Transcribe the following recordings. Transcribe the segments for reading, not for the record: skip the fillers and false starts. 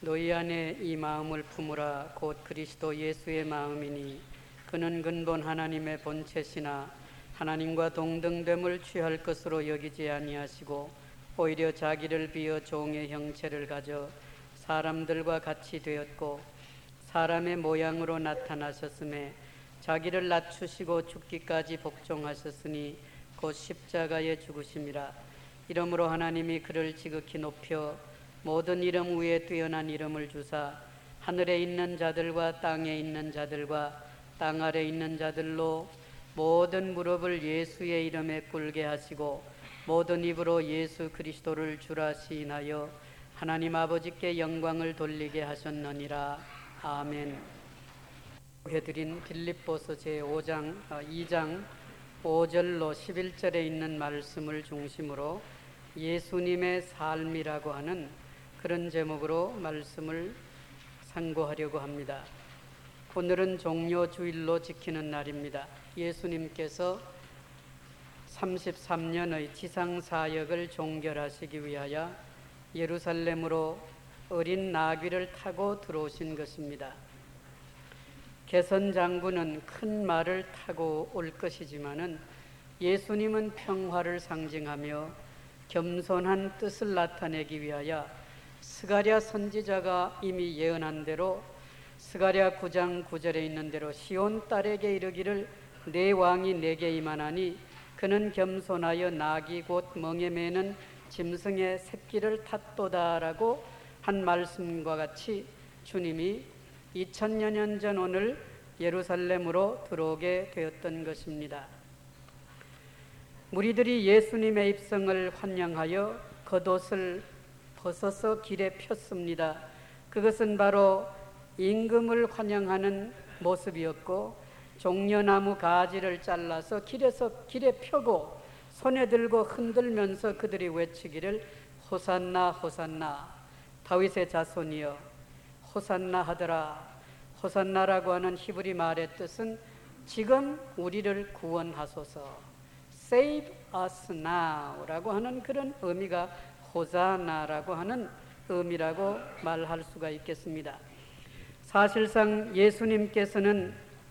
너희 안에 이 마음을 품으라. 곧 그리스도 예수의 마음이니 그는 근본 하나님의 본체시나 하나님과 동등됨을 취할 것으로 여기지 아니하시고 오히려 자기를 비어 종의 형체를 가져 사람들과 같이 되었고 사람의 모양으로 나타나셨음에 자기를 낮추시고 죽기까지 복종하셨으니 곧 십자가에 죽으심이라. 이러므로 하나님이 그를 지극히 높여 모든 이름 위에 뛰어난 이름을 주사 하늘에 있는 자들과 땅에 있는 자들과 땅 아래 있는 자들로 모든 무릎을 예수의 이름에 꿇게 하시고 모든 입으로 예수 그리스도를 주라 시인하여 하나님 아버지께 영광을 돌리게 하셨느니라. 아멘. 해드린 빌립보서 제5장 2장 5절로 11절에 있는 말씀을 중심으로 예수님의 삶이라고 하는 그런 제목으로 말씀을 상고하려고 합니다. 오늘은 종료주일로 지키는 날입니다. 예수님께서 33년의 지상사역을 종결하시기 위하여 예루살렘으로 어린 나귀를 타고 들어오신 것입니다. 개선장군은 큰 말을 타고 올 것이지만은 예수님은 평화를 상징하며 겸손한 뜻을 나타내기 위하여 스가랴 선지자가 이미 예언한 대로 스가랴 9장 9절에 있는 대로 시온 딸에게 이르기를 내 왕이 내게 임하나니 그는 겸손하여 나귀 곧 멍에 매는 짐승의 새끼를 탔도다라고 한 말씀과 같이 주님이 2000여 년 전 오늘 예루살렘으로 들어오게 되었던 것입니다. 무리들이 예수님의 입성을 환영하여 겉옷을 벗어서 길에 폈습니다. 그것은 바로 임금을 환영하는 모습이었고 종려나무 가지를 잘라서 길에 펴고 손에 들고 흔들면서 그들이 외치기를 호산나 호산나 다윗의 자손이여 호산나 하더라. 호산나라고 하는 히브리 말의 뜻은 지금 우리를 구원하소서, Save us now 라고 하는 그런 의미가 호사나라고 하는 의미라고 말할 수가 있겠습니다. 사실상 예수님께서는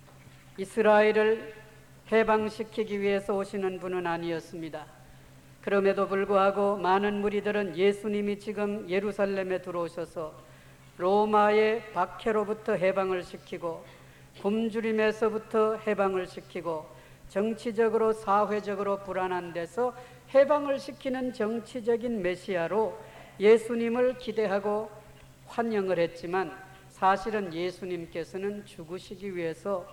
이스라엘을 해방시키기 위해서 오시는 분은 아니었습니다. 그럼에도 불구하고 많은 무리들은 예수님이 지금 예루살렘에 들어오셔서 로마의 박해로부터 해방을 시키고 굶주림에서부터 해방을 시키고 정치적으로 사회적으로 불안한 데서 해방을 시키는 정치적인 메시아로 예수님을 기대하고 환영을 했지만 사실은 예수님께서는 죽으시기 위해서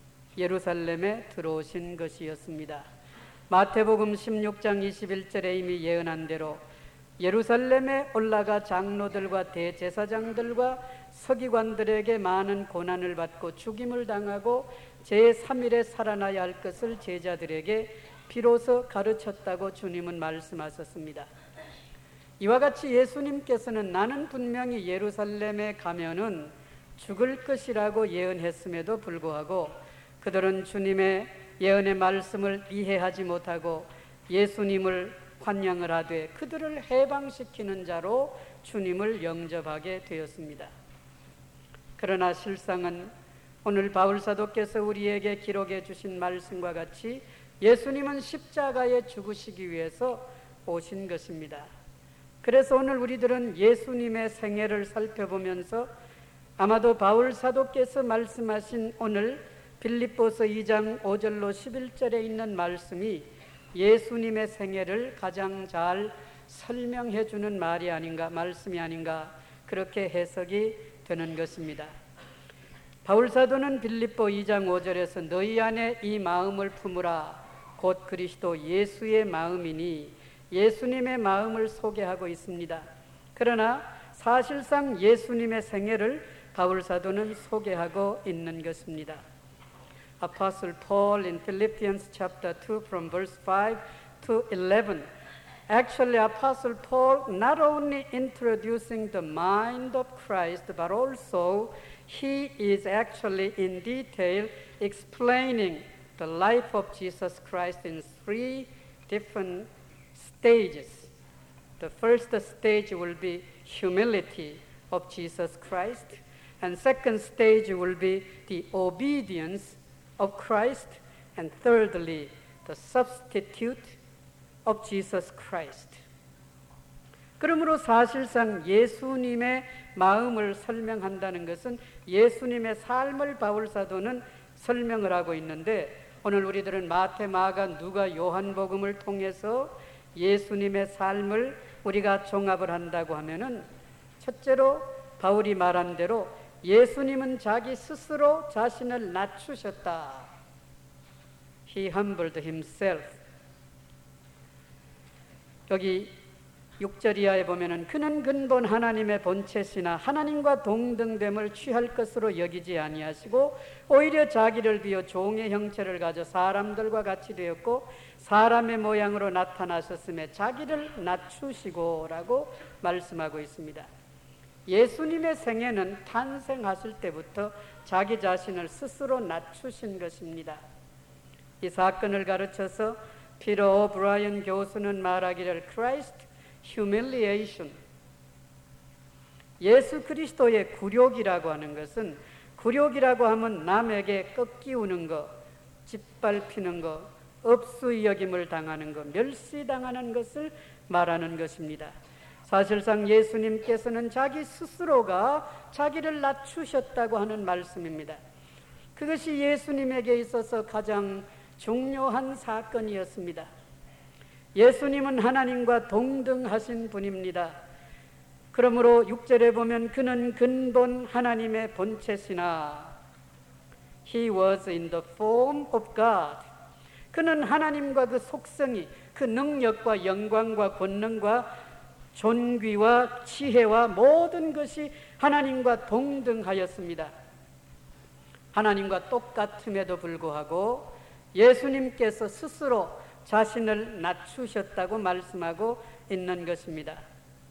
예루살렘에 들어오신 것이었습니다. 마태복음 16장 21절에 이미 예언한 대로 예루살렘에 올라가 장로들과 대제사장들과 서기관들에게 많은 고난을 받고 죽임을 당하고 제3일에 살아나야 할 것을 제자들에게 비로소 가르쳤다고 주님은 말씀하셨습니다. 이와 같이 예수님께서는 나는 분명히 예루살렘에 가면은 죽을 것이라고 예언했음에도 불구하고 그들은 주님의 예언의 말씀을 이해하지 못하고 예수님을 환영을 하되 그들을 해방시키는 자로 주님을 영접하게 되었습니다. 그러나 실상은 오늘 바울사도께서 우리에게 기록해 주신 말씀과 같이 예수님은 십자가에 죽으시기 위해서 오신 것입니다. 그래서 오늘 우리들은 예수님의 생애를 살펴보면서 아마도 바울사도께서 말씀하신 오늘 빌립보서 2장 5절로 11절에 있는 말씀이 예수님의 생애를 가장 잘 설명해 주는 말이 아닌가, 말씀이 아닌가 그렇게 해석이 되는 것입니다. 바울사도는 빌립보 2장 5절에서 너희 안에 이 마음을 품으라 곧 그리스도 예수의 마음이니 예수님의 마음을 소개하고 있습니다. 그러나 사실상 예수님의 생애를 바울사도는 소개하고 있는 것입니다. Apostle Paul in Philippians chapter 2 from verse 5 to 11. Actually, Apostle Paul not only introducing the mind of Christ, but also he is actually in detail explaining the life of Jesus Christ in three different stages. The first stage will be humility. of Jesus Christ. And second stage will be the obedience of Christ. And thirdly, the substitute of Jesus Christ. 그러므로 사실상 예수님의 마음을 설명한다는 것은 예수님의 삶을 바울 사도는 설명을 하고 있는데, 오늘 우리들은 마태, 마가, 누가, 요한복음을 통해서 예수님의 삶을 우리가 종합을 한다고 하면은, 첫째로 바울이 말한 대로 예수님은 자기 스스로 자신을 낮추셨다. He humbled himself. 여기 6절 이하에 보면은 그는 근본 하나님의 본체시나 하나님과 동등됨을 취할 것으로 여기지 아니하시고 오히려 자기를 비워 종의 형체를 가져 사람들과 같이 되었고 사람의 모양으로 나타나셨음에 자기를 낮추시고라고 말씀하고 있습니다. 예수님의 생애는 탄생하실 때부터 자기 자신을 스스로 낮추신 것입니다. 이 사건을 가르쳐서 피터 오브라이언 교수는 말하기를 Christ humiliation, 예수 그리스도의 굴욕이라고 하는 것은, 굴욕이라고 하면 남에게 꺾이우는 것, 짓밟히는 것, 업수의 여김을 당하는 것, 멸시당하는 것을 말하는 것입니다. 사실상 예수님께서는 자기 스스로가 자기를 낮추셨다고 하는 말씀입니다. 그것이 예수님에게 있어서 가장 중요한 사건이었습니다. 예수님은 하나님과 동등하신 분입니다. 그러므로 6절에 보면 그는 근본 하나님의 본체시나 He was in the form of God. 그는 하나님과 그 속성이, 그 능력과 영광과 권능과 존귀와 지혜와 모든 것이 하나님과 동등하였습니다. 하나님과 똑같음에도 불구하고 예수님께서 스스로 자신을 낮추셨다고 말씀하고 있는 것입니다.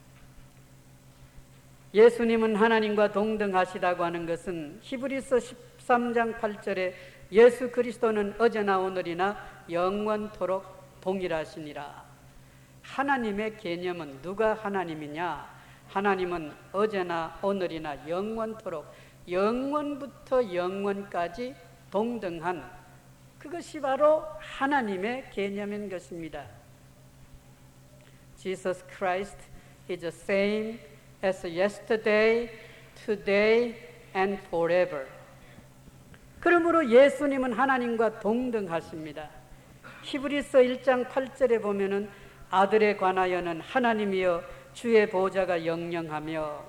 예수님은 하나님과 동등하시다고 하는 것은 히브리서 13장 8절에 예수 그리스도는 어제나 오늘이나 영원토록 동일하시니라. 하나님의 개념은 누가 하나님이냐? 하나님은 어제나 오늘이나 영원토록, 영원부터 영원까지 동등한, 그것이 바로 하나님의 개념인 것입니다. Jesus Christ is the same as yesterday, today, and forever. 그러므로 예수님은 하나님과 동등하십니다. 히브리서 1장 8절에 보면은 아들에 관하여는 하나님이여 주의 보좌가 영영하며,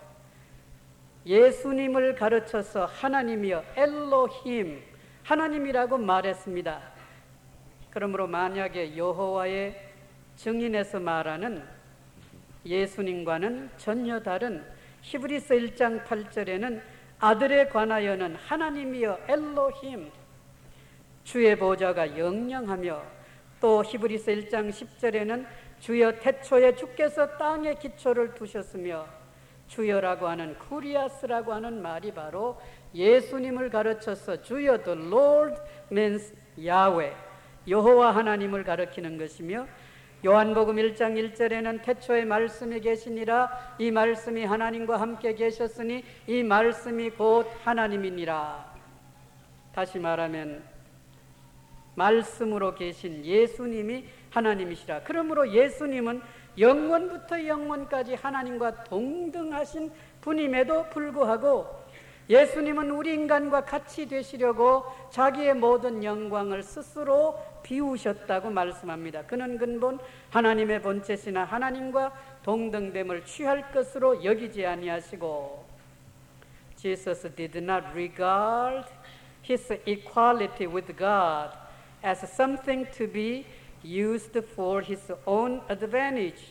예수님을 가르쳐서 하나님이여 엘로힘, 하나님이라고 말했습니다. 그러므로 만약에 여호와의 증인에서 말하는 예수님과는 전혀 다른 히브리서 1장 8절에는 아들에 관하여는 하나님이여 엘로힘, 주의 보좌가 영영하며, 또 히브리서 1장 10절에는 주여 태초에 주께서 땅에 기초를 두셨으며, 주여라고 하는 쿠리아스라고 하는 말이 바로 예수님을 가르쳐서 주여 the Lord means Yahweh, 여호와 하나님을 가리키는 것이며, 요한복음 1장 1절에는 태초에 말씀이 계시니라, 이 말씀이 하나님과 함께 계셨으니 이 말씀이 곧 하나님이니라. 다시 말하면 말씀으로 계신 예수님이 하나님이시라. 그러므로 예수님은 영원부터 영원까지 하나님과 동등하신 분임에도 불구하고 예수님은 우리 인간과 같이 되시려고 자기의 모든 영광을 스스로 비우셨다고 말씀합니다. 그는 근본 하나님의 본체시나 하나님과 동등됨을 취할 것으로 여기지 아니하시고, Jesus did not regard his equality with God as something to be used for his own advantage.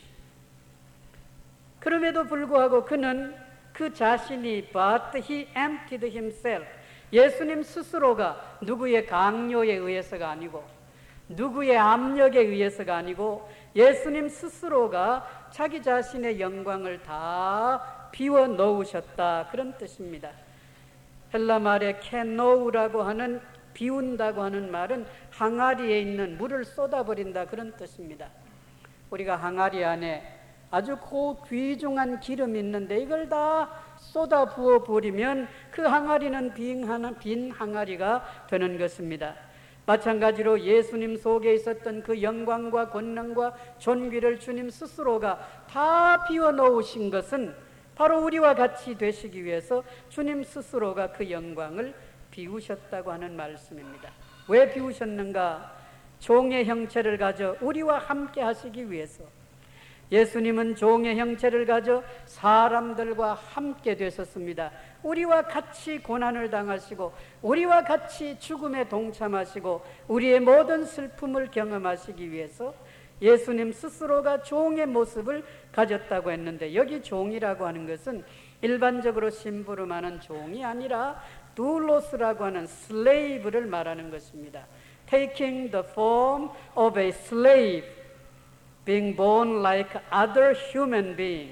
그럼에도 불구하고 그는 그 자신이 but he emptied himself, 예수님 스스로가 누구의 강요에 의해서가 아니고 누구의 압력에 의해서가 아니고 예수님 스스로가 자기 자신의 영광을 다 비워 놓으셨다, 그런 뜻입니다. 헬라 말에 캐노우라고 하는 비운다고 하는 말은 항아리에 있는 물을 쏟아버린다, 그런 뜻입니다. 우리가 항아리 안에 아주 귀중한 기름이 있는데 이걸 다 쏟아 부어 버리면 그 항아리는 빈 항아리가 되는 것입니다. 마찬가지로 예수님 속에 있었던 그 영광과 권능과 존귀를 주님 스스로가 다 비워놓으신 것은 바로 우리와 같이 되시기 위해서 주님 스스로가 그 영광을 비우셨다고 하는 말씀입니다. 왜 비우셨는가? 종의 형체를 가져 우리와 함께 하시기 위해서. 예수님은 종의 형체를 가져 사람들과 함께 되셨습니다. 우리와 같이 고난을 당하시고 우리와 같이 죽음에 동참하시고 우리의 모든 슬픔을 경험하시기 위해서 예수님 스스로가 종의 모습을 가졌다고 했는데, 여기 종이라고 하는 것은 일반적으로 심부름하는 종이 아니라 둘로스라고 하는 slave를 말하는 것입니다. Taking the form of a slave, being born like other human being.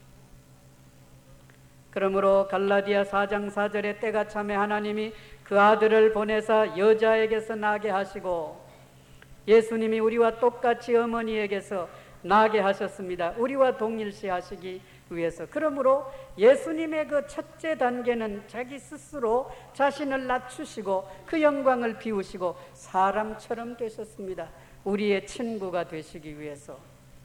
그러므로 갈라디아 4장 4절에 때가 참에 하나님이 그 아들을 보내사 여자에게서 나게 하시고, 예수님이 우리와 똑같이 어머니에게서 나게 하셨습니다. 우리와 동일시 하시기 위해서. 그러므로 예수님의 그 첫째 단계는 자기 스스로 자신을 낮추시고 그 영광을 비우시고 사람처럼 되셨습니다. 우리의 친구가 되시기 위해서.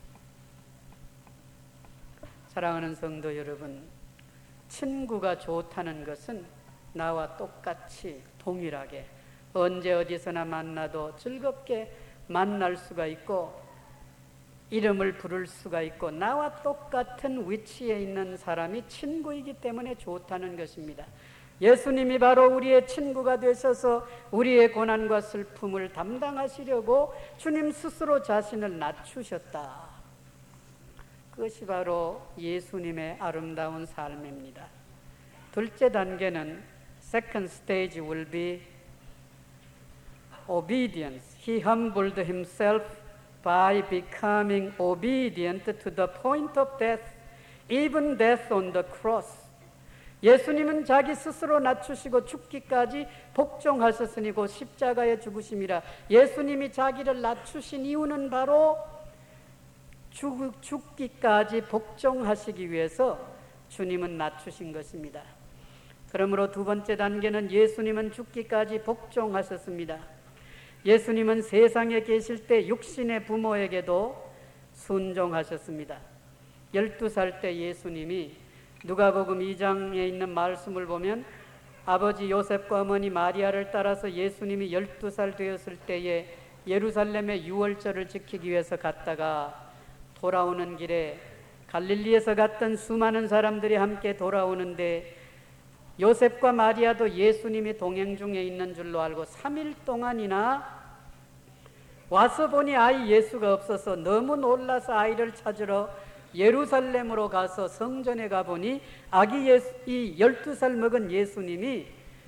사랑하는 성도 여러분, 친구가 좋다는 것은 나와 똑같이 동일하게 언제 어디서나 만나도 즐겁게 만날 수가 있고 이름을 부를 수가 있고 나와 똑같은 위치에 있는 사람이 친구이기 때문에 좋다는 것입니다. 예수님이 바로 우리의 친구가 되셔서 우리의 고난과 슬픔을 담당하시려고 주님 스스로 자신을 낮추셨다. 그것이 바로 예수님의 아름다운 삶입니다. 둘째 단계는 second stage will be obedience. He humbled himself by becoming obedient to the point of death, even death on the cross. 예수님은 자기 스스로 낮추시고 죽기까지 복종하셨으니 곧 십자가의 죽으심이라. 예수님이 자기를 낮추신 이유는 바로 죽기까지 복종하시기 위해서 주님은 낮추신 것입니다. 그러므로 두 번째 단계는 예수님은 죽기까지 복종하셨습니다. 예수님은 세상에 계실 때 육신의 부모에게도 순종하셨습니다. 12살 때 예수님이 누가복음 2장에 있는 말씀을 보면 아버지 요셉과 어머니 마리아를 따라서 예수님이 12살 되었을 때에 예루살렘의 유월절을 지키기 위해서 갔다가 돌아오는 길에 갈릴리에서 갔던 수많은 사람들이 함께 돌아오는데 요셉과 마리아도 예수님이 동행 중에 있는 줄로 알고 3일 동안이나 와서 보니 아이 예수가 없어서 너무 놀라서 아이를 찾으러 예루살렘으로 가서 성전에 가보니 아기 예수, 이 12살 먹은 예수님이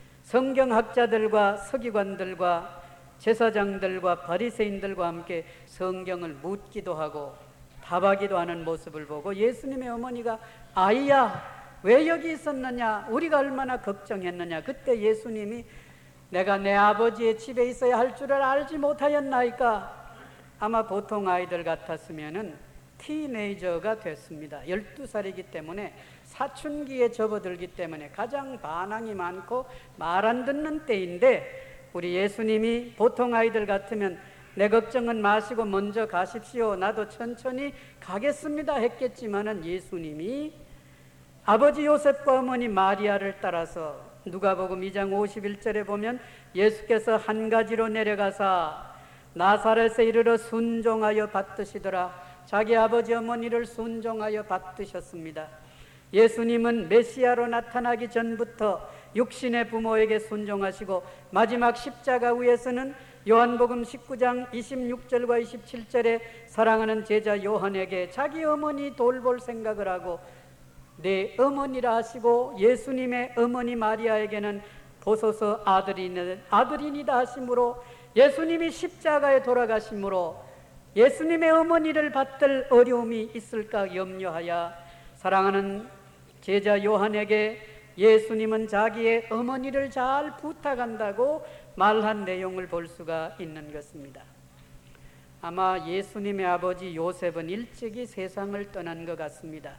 성경학자들과 서기관들과 제사장들과 바리새인들과 함께 성경을 묻기도 하고 답하기도 하는 모습을 보고 예수님의 어머니가 아이야 왜 여기 있었느냐, 우리가 얼마나 걱정했느냐. 그때 예수님이 내가 내 아버지의 집에 있어야 할 줄을 알지 못하였나이까. 아마 보통 아이들 같았으면은 티네이저가 됐습니다. 12살이기 때문에 사춘기에 접어들기 때문에 가장 반항이 많고 말 안 듣는 때인데, 우리 예수님이 보통 아이들 같으면 내 걱정은 마시고 먼저 가십시오, 나도 천천히 가겠습니다 했겠지만은 예수님이 아버지 요셉과 어머니 마리아를 따라서 누가복음 2장 51절에 보면 예수께서 한 가지로 내려가사 나사렛에 이르러 순종하여 받드시더라. 자기 아버지 어머니를 순종하여 받드셨습니다. 예수님은 메시아로 나타나기 전부터 육신의 부모에게 순종하시고 마지막 십자가 위에서는 요한복음 19장 26절과 27절에 사랑하는 제자 요한에게 자기 어머니 돌볼 생각을 하고 내 어머니라 하시고 예수님의 어머니 마리아에게는 보소서 아들이니다 하심으로 예수님이 십자가에 돌아가심으로 예수님의 어머니를 받들 어려움이 있을까 염려하여 사랑하는 제자 요한에게 예수님은 자기의 어머니를 잘 부탁한다고 말한 내용을 볼 수가 있는 것입니다. 아마 예수님의 아버지 요셉은 일찍이 세상을 떠난 것 같습니다.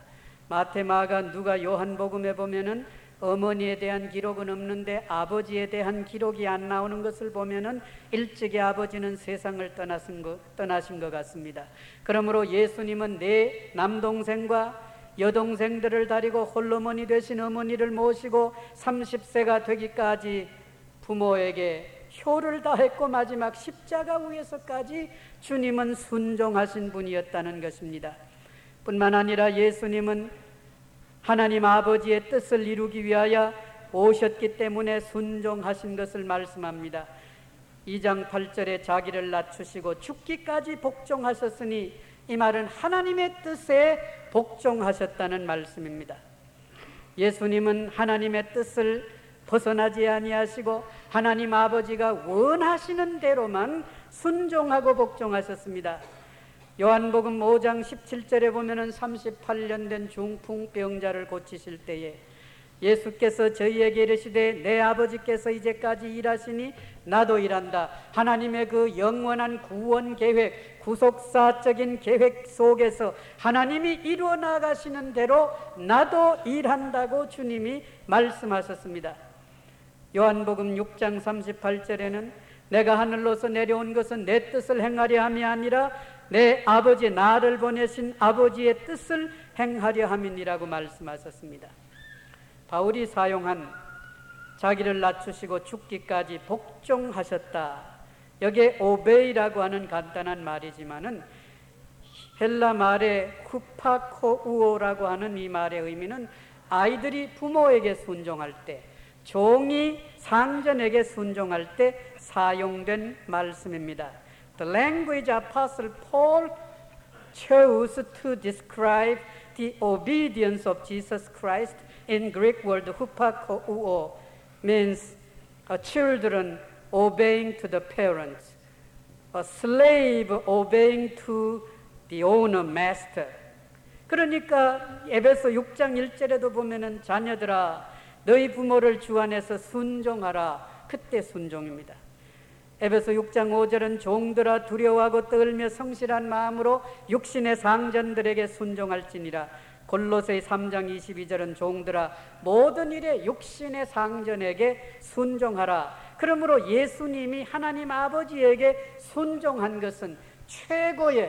마태, 마가, 누가, 요한복음에 보면은 어머니에 대한 기록은 없는데 아버지에 대한 기록이 안 나오는 것을 보면은 일찍이 아버지는 세상을 떠나신 것 같습니다. 그러므로 예수님은 내 남동생과 여동생들을 다리고 홀로머니 되신 어머니를 모시고 30세가 되기까지 부모에게 효를 다했고 마지막 십자가 위에서까지 주님은 순종하신 분이었다는 것입니다. 뿐만 아니라 예수님은 하나님 아버지의 뜻을 이루기 위하여 오셨기 때문에 순종하신 것을 말씀합니다. 2장 8절에 자기를 낮추시고 죽기까지 복종하셨으니 이 말은 하나님의 뜻에 복종하셨다는 말씀입니다. 예수님은 하나님의 뜻을 벗어나지 아니하시고 하나님 아버지가 원하시는 대로만 순종하고 복종하셨습니다. 요한복음 5장 17절에 보면은 38년 된 중풍병자를 고치실 때에 예수께서 저희에게 이르시되 내 아버지께서 이제까지 일하시니 나도 일한다. 하나님의 그 영원한 구원 계획, 구속사적인 계획 속에서 하나님이 이루어 나가시는 대로 나도 일한다고 주님이 말씀하셨습니다. 요한복음 6장 38절에는 내가 하늘로서 내려온 것은 내 뜻을 행하려 함이 아니라 내 아버지, 나를 보내신 아버지의 뜻을 행하려 함이니라고 말씀하셨습니다. 바울이 사용한 자기를 낮추시고 죽기까지 복종하셨다, 여기에 오베이라고 하는 간단한 말이지만은 헬라 말의 후파코우오라고 하는 이 말의 의미는 아이들이 부모에게 순종할 때, 종이 상전에게 순종할 때 사용된 말씀입니다. The language Apostle Paul chose to describe the obedience of Jesus Christ in Greek word hupakoouo means children obeying to the parents, a slave obeying to the owner, master. 그러니까 에베소 6장 1절에도 보면은 자녀들아 너희 부모를 주 안에서 순종하라, 그때 순종입니다. 에베소 6장 5절은 종들아 두려워하고 떨며 성실한 마음으로 육신의 상전들에게 순종할지니라. 골로새 3장 22절은 종들아 모든 일에 육신의 상전에게 순종하라. 그러므로 예수님이 하나님 아버지에게 순종한 것은 최고의,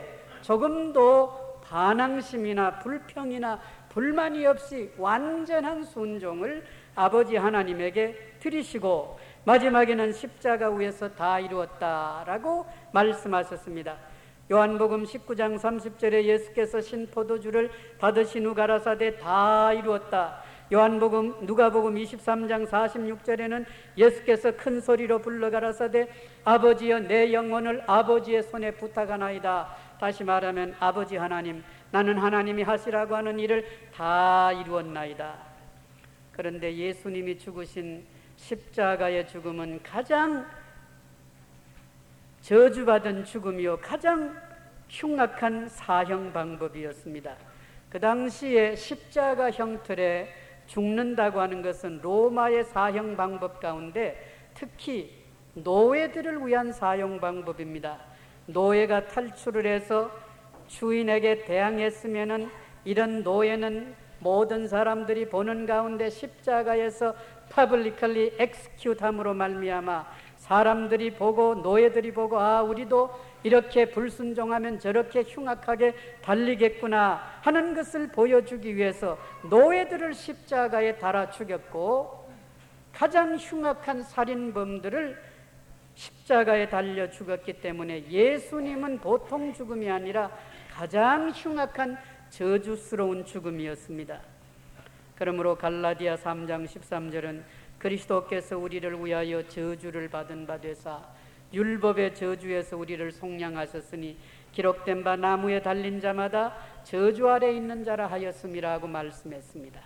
조금도 반항심이나 불평이나 불만이 없이 완전한 순종을 아버지 하나님에게 드리시고 마지막에는 십자가 위에서 다 이루었다라고 말씀하셨습니다. 요한복음 19장 30절에 예수께서 신포도주를 받으신 후 가라사대 다 이루었다. 누가복음 23장 46절에는 예수께서 큰 소리로 불러 가라사대 아버지여 내 영혼을 아버지의 손에 부탁하나이다. 다시 말하면 아버지 하나님, 나는 하나님이 하시라고 하는 일을 다 이루었나이다. 그런데 예수님이 죽으신 십자가의 죽음은 가장 저주받은 죽음이요 가장 흉악한 사형 방법이었습니다. 그 당시에 십자가 형틀에 죽는다고 하는 것은 로마의 사형 방법 가운데 특히 노예들을 위한 사형 방법입니다. 노예가 탈출을 해서 주인에게 대항했으면은 이런 노예는 모든 사람들이 보는 가운데 십자가에서 publicly execute 함으로 말미암아 사람들이 보고 노예들이 보고 아 우리도 이렇게 불순종하면 저렇게 흉악하게 달리겠구나 하는 것을 보여주기 위해서 노예들을 십자가에 달아 죽였고 가장 흉악한 살인범들을 십자가에 달려 죽었기 때문에 예수님은 보통 죽음이 아니라 가장 흉악한 저주스러운 죽음이었습니다. 그러므로 갈라디아 3장 13절은 그리스도께서 우리를 위하여 저주를 받은 바 되사 율법의 저주에서 우리를 속량하셨으니 기록된 바 나무에 달린 자마다 저주 아래 있는 자라 하였음이라고 말씀했습니다.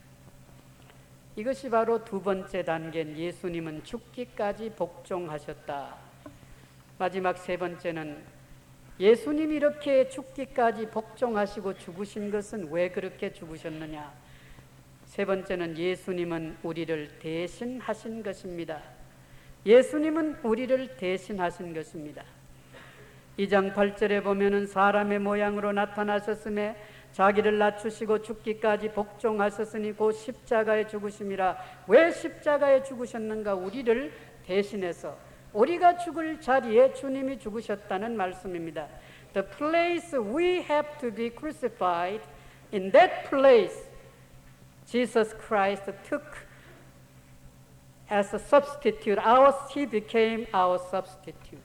이것이 바로 두 번째 단계인 예수님은 죽기까지 복종하셨다. 마지막 세 번째는 예수님이 이렇게 죽기까지 복종하시고 죽으신 것은 왜 그렇게 죽으셨느냐. 세 번째는 예수님은 우리를 대신하신 것입니다. 예수님은 우리를 대신하신 것입니다. 2장 8절에 보면은 사람의 모양으로 나타나셨음에 자기를 낮추시고 죽기까지 복종하셨으니 곧 십자가에 죽으심이라. 왜 십자가에 죽으셨는가? 우리를 대신해서 우리가 죽을 자리에 주님이 죽으셨다는 말씀입니다. The place we have to be crucified, in that place Jesus Christ took as a substitute. He became our substitute.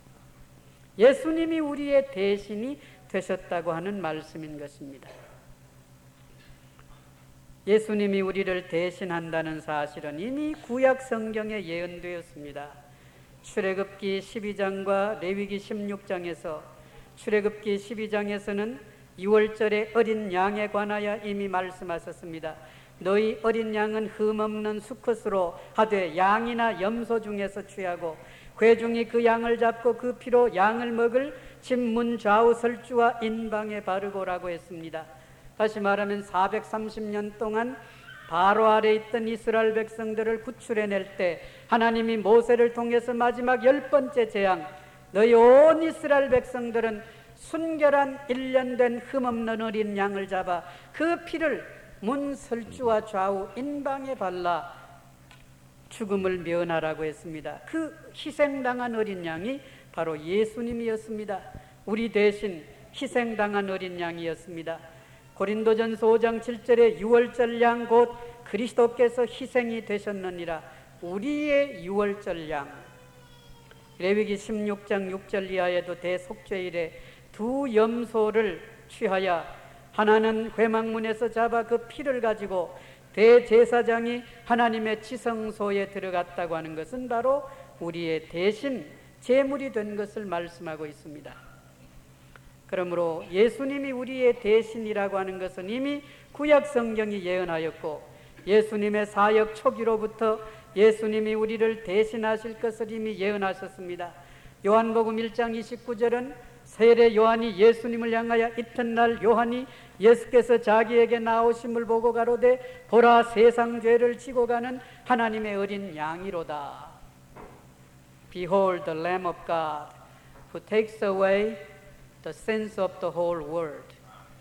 예수님이 우리의 대신이 되셨다고 하는 말씀인 것입니다. 예수님이 우리를 대신한다는 사실은 이미 구약 성경에 예언되었습니다. 출애굽기 12장과 레위기 16장에서 출애굽기 12장에서는 6월절의 어린 양에 관하여 이미 말씀하셨습니다. 너희 어린 양은 흠없는 수컷으로 하되 양이나 염소 중에서 취하고 괴중이 그 양을 잡고 그 피로 양을 먹을 집문 좌우 설주와 인방에 바르고라고 했습니다. 다시 말하면 430년 동안 바로 아래 있던 이스라엘 백성들을 구출해낼 때 하나님이 모세를 통해서 마지막 10번째 재앙, 너희 온 이스라엘 백성들은 순결한 1년 된 흠없는 어린 양을 잡아 그 피를 문 설주와 좌우 인방에 발라 죽음을 면하라고 했습니다. 그 희생당한 어린 양이 바로 예수님이었습니다. 우리 대신 희생당한 어린 양이었습니다. 고린도전서 5장 7절에 유월절 양 곧 그리스도께서 희생이 되셨느니라. 우리의 유월절 양. 레위기 16장 6절 이하에도 대속죄일에 두 염소를 취하여 하나는 회막문에서 잡아 그 피를 가지고 대제사장이 하나님의 지성소에 들어갔다고 하는 것은 바로 우리의 대신 제물이 된 것을 말씀하고 있습니다. 그러므로 예수님이 우리의 대신이라고 하는 것은 이미 구약 성경이 예언하였고 예수님의 사역 초기로부터 예수님이 우리를 대신하실 것을 이미 예언하셨습니다. 요한복음 1장 29절은 세례 요한이 예수님을 향하여 이튿날 요한이 예수께서 자기에게 나오심을 보고 가로되 보라 세상 죄를 지고 가는 하나님의 어린 양이로다. Behold the Lamb of God who takes away the sins of the whole world.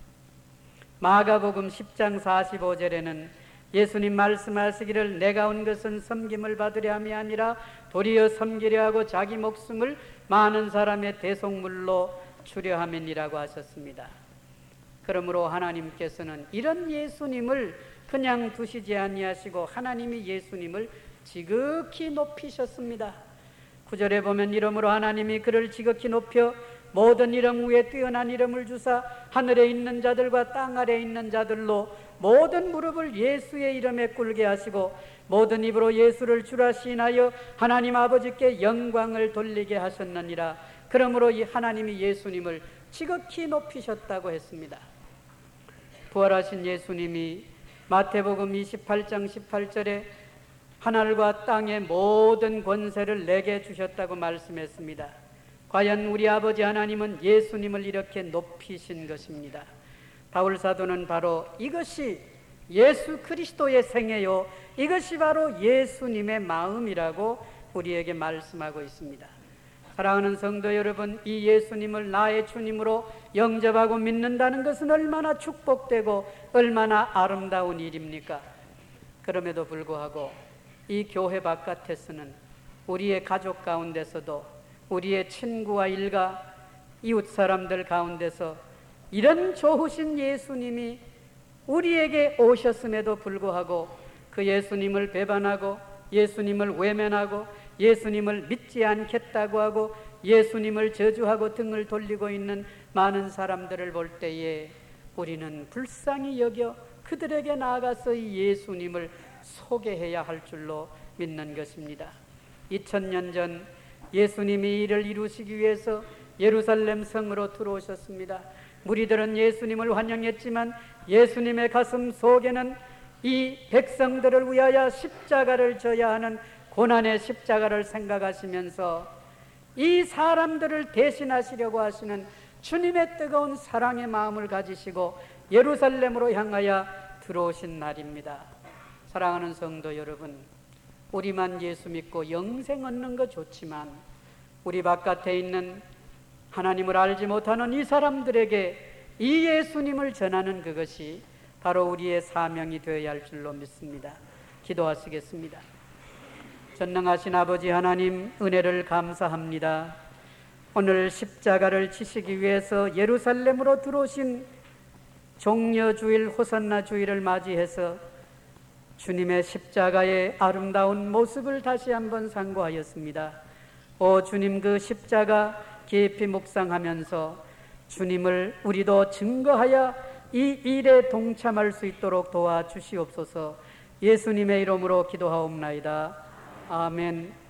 마가복음 10장 45절에는 예수님 말씀하시기를 내가 온 것은 섬김을 받으려 함이 아니라 도리어 섬기려 하고 자기 목숨을 많은 사람의 대속물로 주려 함이니라고 하셨습니다. 그러므로 하나님께서는 이런 예수님을 그냥 두시지 아니하시고 하나님이 예수님을 지극히 높이셨습니다. 9절에 보면 이러므로 하나님이 그를 지극히 높여 모든 이름 위에 뛰어난 이름을 주사 하늘에 있는 자들과 땅 아래에 있는 자들로 모든 무릎을 예수의 이름에 꿇게 하시고 모든 입으로 예수를 주라 시인하여 하나님 아버지께 영광을 돌리게 하셨느니라. 그러므로 이 하나님이 예수님을 지극히 높이셨다고 했습니다. 부활하신 예수님이 마태복음 28장 18절에 하늘과 땅의 모든 권세를 내게 주셨다고 말씀했습니다. 과연 우리 아버지 하나님은 예수님을 이렇게 높이신 것입니다. 바울 사도는 바로 이것이 예수 그리스도의 생애요, 이것이 바로 예수님의 마음이라고 우리에게 말씀하고 있습니다. 사랑하는 성도 여러분, 이 예수님을 나의 주님으로 영접하고 믿는다는 것은 얼마나 축복되고 얼마나 아름다운 일입니까? 그럼에도 불구하고 이 교회 바깥에서는 우리의 가족 가운데서도 우리의 친구와 일가, 이웃 사람들 가운데서 이런 좋으신 예수님이 우리에게 오셨음에도 불구하고 그 예수님을 배반하고 예수님을 외면하고 예수님을 믿지 않겠다고 하고 예수님을 저주하고 등을 돌리고 있는 많은 사람들을 볼 때에 우리는 불쌍히 여겨 그들에게 나아가서 이 예수님을 소개해야 할 줄로 믿는 것입니다. 2000년 전 예수님이 이를 이루시기 위해서 예루살렘 성으로 들어오셨습니다. 무리들은 예수님을 환영했지만 예수님의 가슴 속에는 이 백성들을 위하여 십자가를 져야 하는 고난의 십자가를 생각하시면서 이 사람들을 대신하시려고 하시는 주님의 뜨거운 사랑의 마음을 가지시고 예루살렘으로 향하여 들어오신 날입니다. 사랑하는 성도 여러분, 우리만 예수 믿고 영생 얻는 거 좋지만 우리 바깥에 있는 하나님을 알지 못하는 이 사람들에게 이 예수님을 전하는 그것이 바로 우리의 사명이 되어야 할 줄로 믿습니다. 기도하시겠습니다. 전능하신 아버지 하나님, 은혜를 감사합니다. 오늘 십자가를 지시기 위해서 예루살렘으로 들어오신 종려주일, 호산나 주일을 맞이해서 주님의 십자가의 아름다운 모습을 다시 한번 상고하였습니다. 오 주님, 그 십자가 깊이 묵상하면서 주님을 우리도 증거하여 이 일에 동참할 수 있도록 도와주시옵소서. 예수님의 이름으로 기도하옵나이다. 아멘.